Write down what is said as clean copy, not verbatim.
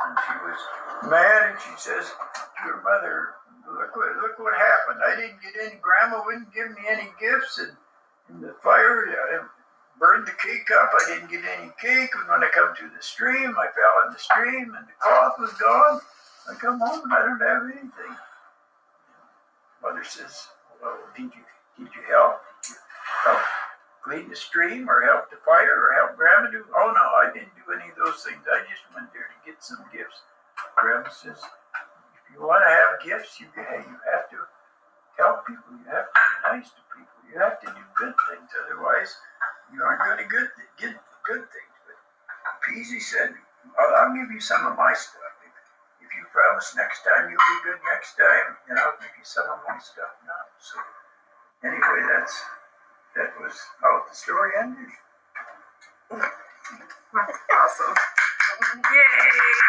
And she was mad, and she says to her mother, look what happened. I didn't get any, Grandma wouldn't give me any gifts, and in the fire, I burned the cake up. I didn't get any cake. And when I come to the stream, I fell in the stream, and the cloth was gone. I come home, and I don't have anything. Mother says, well, did you help? Help clean the stream, or help the fire, or help Grandma do? Oh no, I didn't do any of those things. I just went there to get some gifts. Grandma says, if you want to have gifts, you have to help people. You have to be nice to people. You have to do good things. Otherwise, you aren't going to get good things. But Peasy said, I'll give you some of my stuff. If you promise next time you'll be good next time, then I'll give you some of my stuff now. So anyway, that was how the story ended. Awesome. Yay!